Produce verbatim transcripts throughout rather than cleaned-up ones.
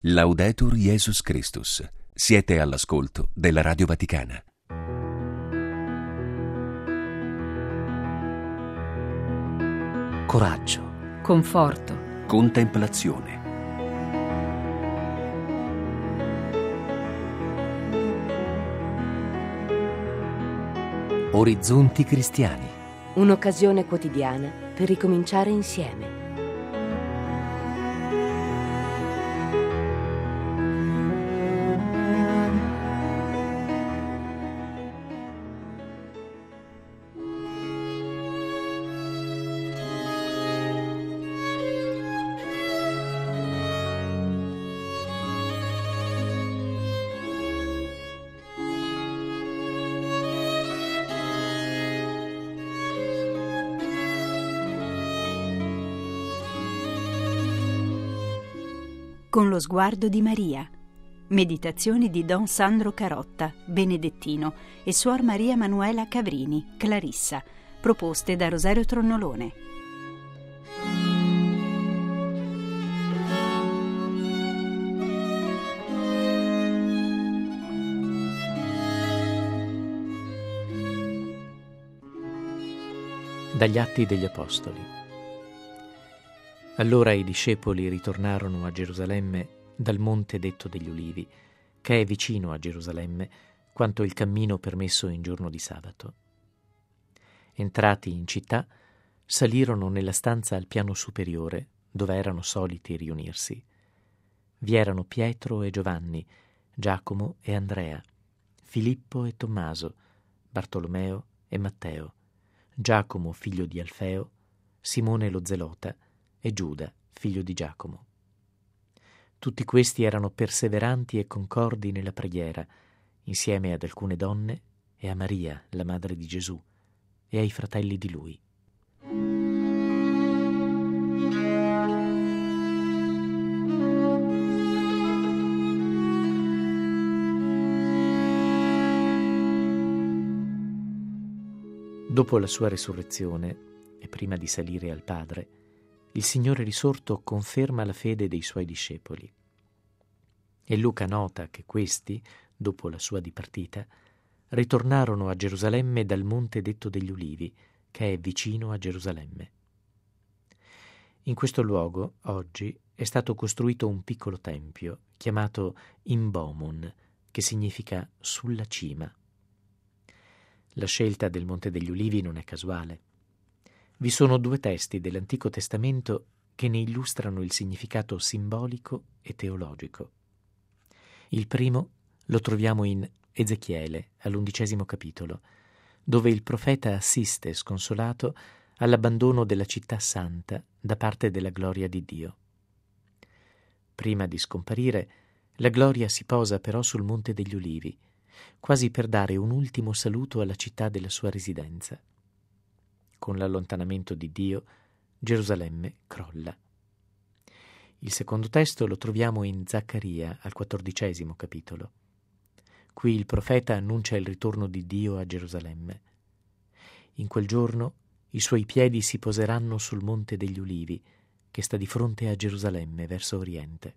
Laudetur Jesus Christus. Siete all'ascolto della Radio Vaticana. Coraggio, conforto, Contemplazione. orizzonti cristiani. Un'occasione quotidiana per ricominciare insieme. Con lo sguardo di Maria. Meditazioni di Don Sandro Carotta, benedettino, e Suor Maria Manuela Cavrini, clarissa, proposte da Rosario Tronnolone. Dagli Atti degli Apostoli. Allora i discepoli ritornarono a Gerusalemme dal monte detto degli Ulivi, che è vicino a Gerusalemme, quanto il cammino permesso in giorno di sabato. Entrati in città, salirono nella stanza al piano superiore, dove erano soliti riunirsi. Vi erano Pietro e Giovanni, Giacomo e Andrea, Filippo e Tommaso, Bartolomeo e Matteo, Giacomo figlio di Alfeo, Simone lo Zelota e Giuda, figlio di Giacomo. Tutti questi erano perseveranti e concordi nella preghiera, insieme ad alcune donne e a Maria, la madre di Gesù, e ai fratelli di lui. Dopo la sua risurrezione, e prima di salire al Padre, il Signore risorto conferma la fede dei suoi discepoli. E Luca nota che questi, dopo la sua dipartita, ritornarono a Gerusalemme dal monte detto degli Ulivi, che è vicino a Gerusalemme. In questo luogo, oggi, è stato costruito un piccolo tempio, chiamato Imbomon, che significa sulla cima. La scelta del Monte degli Ulivi non è casuale. Vi sono due testi dell'Antico Testamento che ne illustrano il significato simbolico e teologico. Il primo lo troviamo in Ezechiele, all'undicesimo capitolo, dove il profeta assiste sconsolato all'abbandono della città santa da parte della gloria di Dio. Prima di scomparire, la gloria si posa però sul Monte degli Ulivi, quasi per dare un ultimo saluto alla città della sua residenza. Con l'allontanamento di Dio, Gerusalemme crolla. Il secondo testo lo troviamo in Zaccaria, al quattordicesimo capitolo. Qui il profeta annuncia il ritorno di Dio a Gerusalemme. In quel giorno i suoi piedi si poseranno sul Monte degli Ulivi, che sta di fronte a Gerusalemme, verso oriente.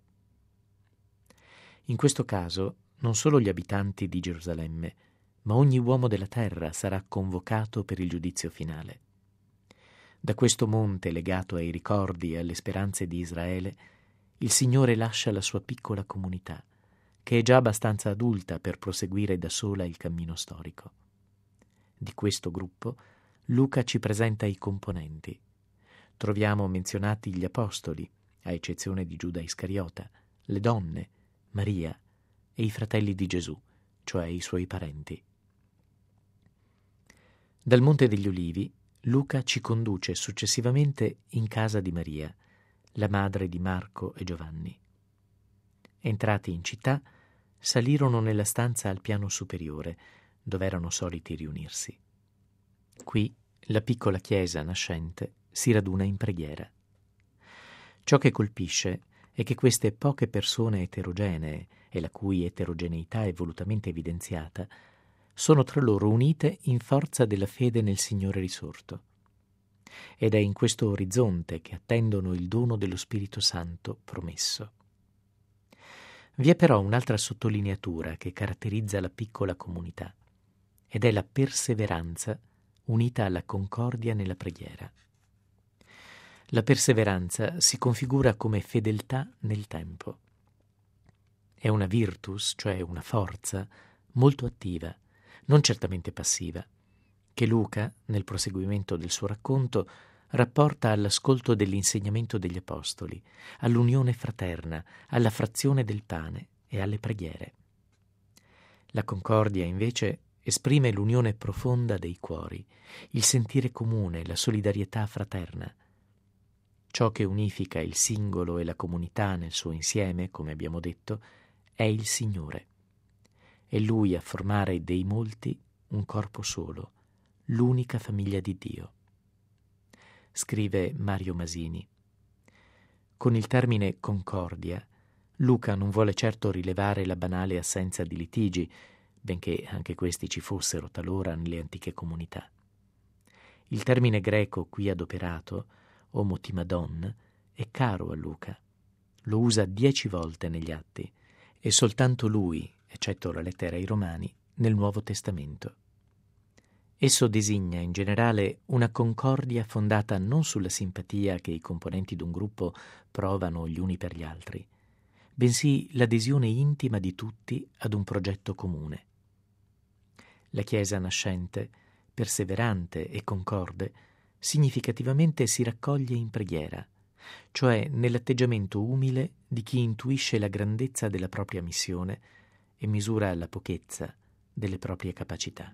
In questo caso, non solo gli abitanti di Gerusalemme, ma ogni uomo della terra sarà convocato per il giudizio finale. Da questo monte legato ai ricordi e alle speranze di Israele, il Signore lascia la sua piccola comunità, che è già abbastanza adulta per proseguire da sola il cammino storico. Di questo gruppo Luca ci presenta i componenti. Troviamo menzionati gli apostoli, a eccezione di Giuda Iscariota, le donne, Maria e i fratelli di Gesù, cioè i suoi parenti. Dal Monte degli Ulivi Luca ci conduce successivamente in casa di Maria, la madre di Marco e Giovanni. Entrati in città, salirono nella stanza al piano superiore, dove erano soliti riunirsi. Qui la piccola chiesa nascente si raduna in preghiera. Ciò che colpisce è che queste poche persone eterogenee, e la cui eterogeneità è volutamente evidenziata, sono tra loro unite in forza della fede nel Signore risorto. Ed è in questo orizzonte che attendono il dono dello Spirito Santo promesso. Vi è però un'altra sottolineatura che caratterizza la piccola comunità, ed è la perseveranza unita alla concordia nella preghiera. La perseveranza si configura come fedeltà nel tempo. È una virtus, cioè una forza, molto attiva, non certamente passiva, che Luca, nel proseguimento del suo racconto, rapporta all'ascolto dell'insegnamento degli apostoli, all'unione fraterna, alla frazione del pane e alle preghiere. La concordia, invece, esprime l'unione profonda dei cuori, il sentire comune, la solidarietà fraterna. Ciò che unifica il singolo e la comunità nel suo insieme, come abbiamo detto, è il Signore. È Lui a formare dei molti un corpo solo, l'unica famiglia di Dio. Scrive Mario Masini: con il termine concordia, Luca non vuole certo rilevare la banale assenza di litigi, benché anche questi ci fossero talora nelle antiche comunità. Il termine greco qui adoperato, omotimadon, è caro a Luca. Lo usa dieci volte negli Atti e soltanto lui, eccetto la lettera ai Romani, nel Nuovo Testamento. Esso designa in generale una concordia fondata non sulla simpatia che i componenti d'un gruppo provano gli uni per gli altri, bensì l'adesione intima di tutti ad un progetto comune. La Chiesa nascente, perseverante e concorde, significativamente si raccoglie in preghiera, cioè nell'atteggiamento umile di chi intuisce la grandezza della propria missione e misura la pochezza delle proprie capacità.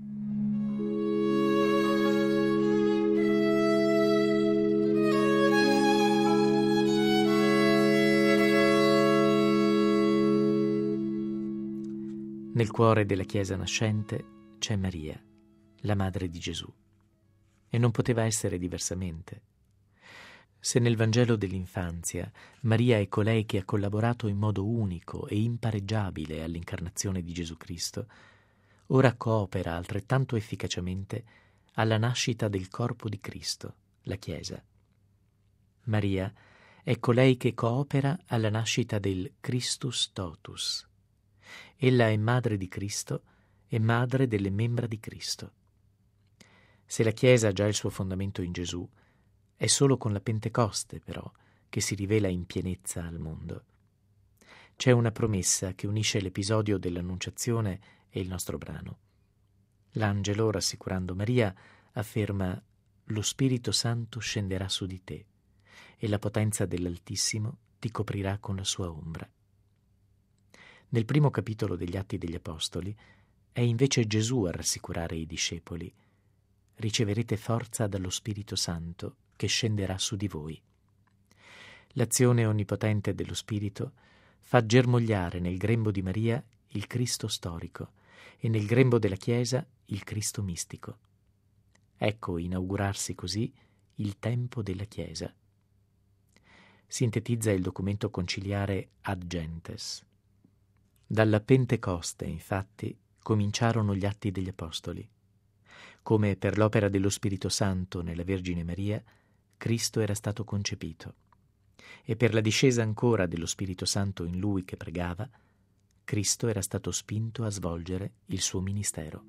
Nel cuore della Chiesa nascente c'è Maria, la madre di Gesù, e non poteva essere diversamente. Se nel Vangelo dell'infanzia Maria è colei che ha collaborato in modo unico e impareggiabile all'incarnazione di Gesù Cristo, ora coopera altrettanto efficacemente alla nascita del corpo di Cristo, la Chiesa. Maria è colei che coopera alla nascita del Christus totus. Ella è madre di Cristo e madre delle membra di Cristo. Se la Chiesa ha già il suo fondamento in Gesù, è solo con la Pentecoste, però, che si rivela in pienezza al mondo. C'è una promessa che unisce l'episodio dell'Annunciazione e il nostro brano. L'angelo, rassicurando Maria, afferma: «Lo Spirito Santo scenderà su di te e la potenza dell'Altissimo ti coprirà con la sua ombra». Nel primo capitolo degli Atti degli Apostoli è invece Gesù a rassicurare i discepoli: «Riceverete forza dallo Spirito Santo che scenderà su di voi». L'azione onnipotente dello Spirito fa germogliare nel grembo di Maria il Cristo storico e nel grembo della Chiesa il Cristo mistico. Ecco inaugurarsi così il tempo della Chiesa. Sintetizza il documento conciliare Ad Gentes. Dalla Pentecoste, infatti, cominciarono gli atti degli Apostoli. Come per l'opera dello Spirito Santo nella Vergine Maria, Cristo era stato concepito, e per la discesa ancora dello Spirito Santo in lui che pregava, Cristo era stato spinto a svolgere il suo ministero.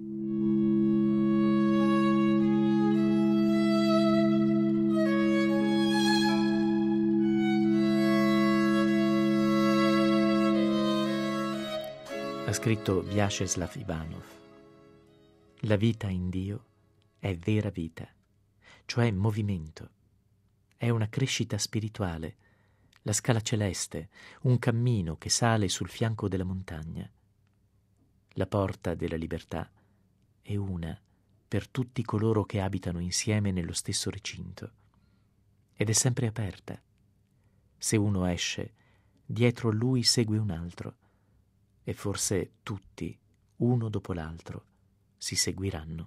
Ha scritto Vyacheslav Ivanov: «La vita in Dio è vera vita, cioè movimento. È una crescita spirituale, la scala celeste, un cammino che sale sul fianco della montagna. La porta della libertà è una per tutti coloro che abitano insieme nello stesso recinto, ed è sempre aperta. Se uno esce, dietro lui segue un altro, e forse tutti, uno dopo l'altro, si seguiranno».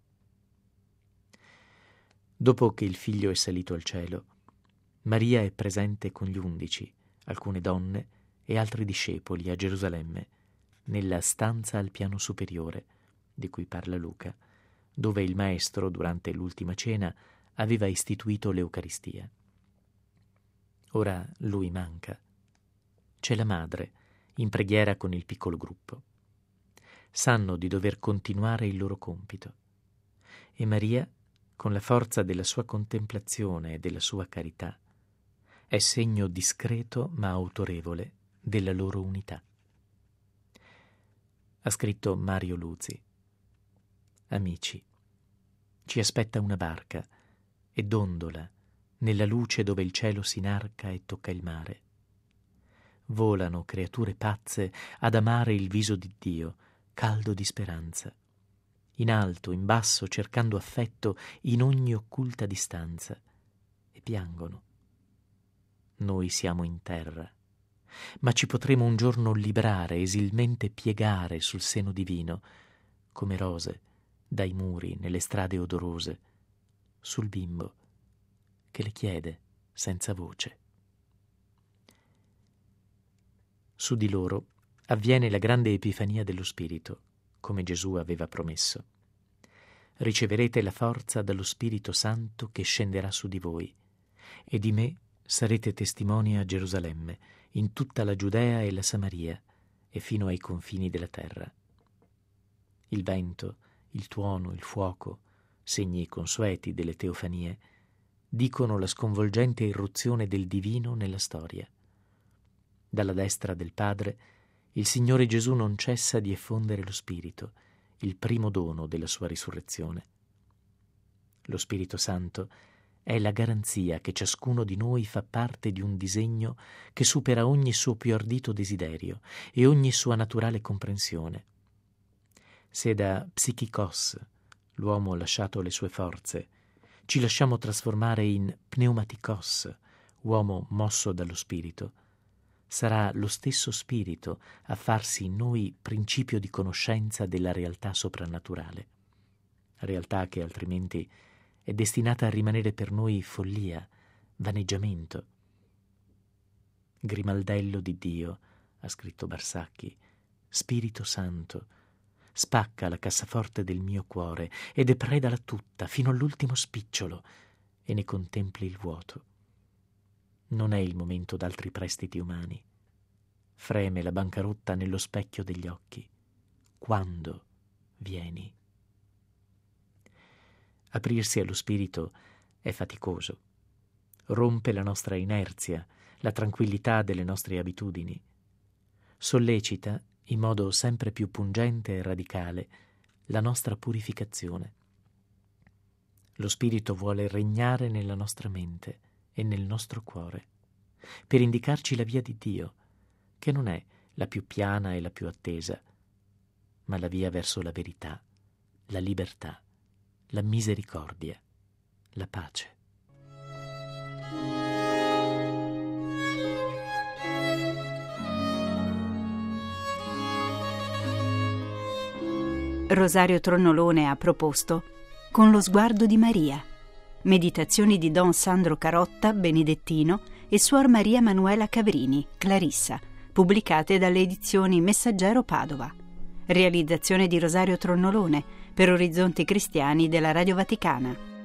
Dopo che il figlio è salito al cielo, Maria è presente con gli undici, alcune donne e altri discepoli a Gerusalemme, nella stanza al piano superiore, di cui parla Luca, dove il Maestro, durante l'ultima cena, aveva istituito l'Eucaristia. Ora lui manca. c'è la madre, in preghiera con il piccolo gruppo. Sanno di dover continuare il loro compito. E Maria, con la forza della sua contemplazione e della sua carità, è segno discreto ma autorevole della loro unità. Ha scritto Mario Luzi. Amici, ci aspetta una barca e dondola nella luce dove il cielo si inarca e tocca il mare. Volano creature pazze ad amare il viso di Dio, caldo di speranza, in alto, in basso, cercando affetto in ogni occulta distanza, e piangono. Noi siamo in terra, ma ci potremo un giorno librare, esilmente piegare sul seno divino, come rose dai muri nelle strade odorose, sul bimbo che le chiede senza voce. Su di loro avviene la grande epifania dello Spirito, come Gesù aveva promesso. Riceverete la forza dallo Spirito Santo che scenderà su di voi, e di me sarete testimoni a Gerusalemme, in tutta la Giudea e la Samaria, e fino ai confini della terra. Il vento, il tuono, il fuoco, segni consueti delle teofanie, dicono la sconvolgente irruzione del divino nella storia. Dalla destra del Padre, il Signore Gesù non cessa di effondere lo Spirito, il primo dono della sua risurrezione. Lo Spirito Santo è la garanzia che ciascuno di noi fa parte di un disegno che supera ogni suo più ardito desiderio e ogni sua naturale comprensione. Se da psichikos, l'uomo ha lasciato le sue forze, ci lasciamo trasformare in pneumatikos, uomo mosso dallo Spirito, sarà lo stesso Spirito a farsi in noi principio di conoscenza della realtà soprannaturale, realtà che altrimenti è destinata a rimanere per noi follia, vaneggiamento. Grimaldello di Dio, ha scritto Barsacchi, Spirito Santo, spacca la cassaforte del mio cuore e depredala tutta fino all'ultimo spicciolo e ne contempli il vuoto. Non è il momento d'altri prestiti umani. Freme la bancarotta nello specchio degli occhi. Quando vieni? Aprirsi allo Spirito è faticoso. Rompe la nostra inerzia, la tranquillità delle nostre abitudini. Sollecita, in modo sempre più pungente e radicale, la nostra purificazione. Lo Spirito vuole regnare nella nostra mente e nel nostro cuore, per indicarci la via di Dio, che non è la più piana e la più attesa, ma la via verso la verità, la libertà, la misericordia, la pace. Rosario Tronnolone ha proposto Con lo sguardo di Maria, meditazioni di Don Sandro Carotta, benedettino, e Suor Maria Manuela Cavrini, clarissa, pubblicate dalle edizioni Messaggero Padova. Realizzazione di Rosario Tronnolone per Orizzonti Cristiani della Radio Vaticana.